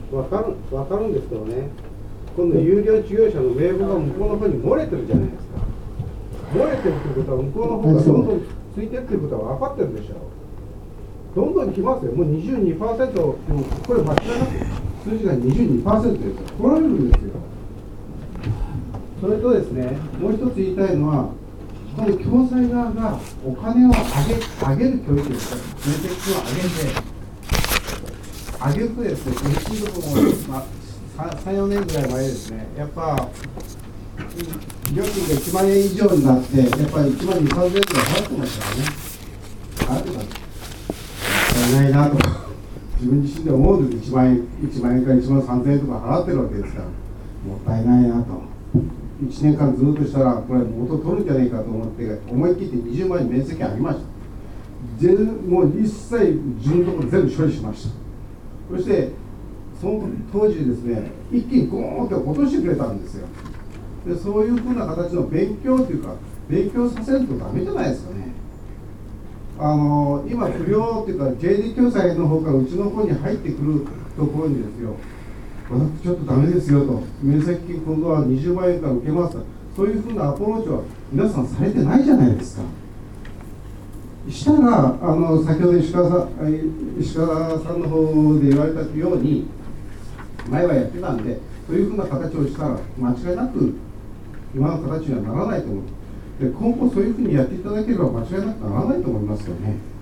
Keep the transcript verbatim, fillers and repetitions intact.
わかる、わかるんですけどね、今度有料事業者の名簿が向こうの方に漏れてるじゃないですか。漏れてるということは、向こうの方がどんどんついてっていうことは分かってるでしょう。どんどん来ますよ。もう にじゅうにパーセント、でもこれ間違いなく数字が にじゅうにパーセント ですよ。来られるんですよ。それとですね、もう一つ言いたいのは、この共済側がお金を上げ、上げる教育ですから、面積を上げて、上げるとですね、一時も、まあ、さん、よねんぐらい前ですね、やっぱ、料金がいちまんえん以上になって、やっぱりいちまんにせんえんぐらい払ってましたからね。払ってました。ないなと自分自身で思うんです。いちまんえん、いちまんえんからいちまんさんぜんえんとか払ってるわけですから、もったいないなと。いちねんかんずっとしたら、これ、元取るんじゃないかと思って、思い切ってにじゅうまんえん面積ありました。全もう一切、自分のところ全部処理しました。そして、その当時ですね、一気にゴーンって落としてくれたんですよ。でそういうふうな形の勉強というか、勉強させるとダメじゃないですかね。あの今、不良っていうか、経理共済の方からうちの方に入ってくるところにですよ、私、ちょっとダメですよと、面積金、今度はにじゅうまんえんから受けますと、そういうふうなアプローチは皆さんされてないじゃないですか。したら、あの先ほど石川さん、石川さんの方で言われたように、前はやってたんで、そういうふうな形をしたら、間違いなく今の形にはならないと思う。で今後そういうふうにやっていただければ間違いなくならないと思いますよね。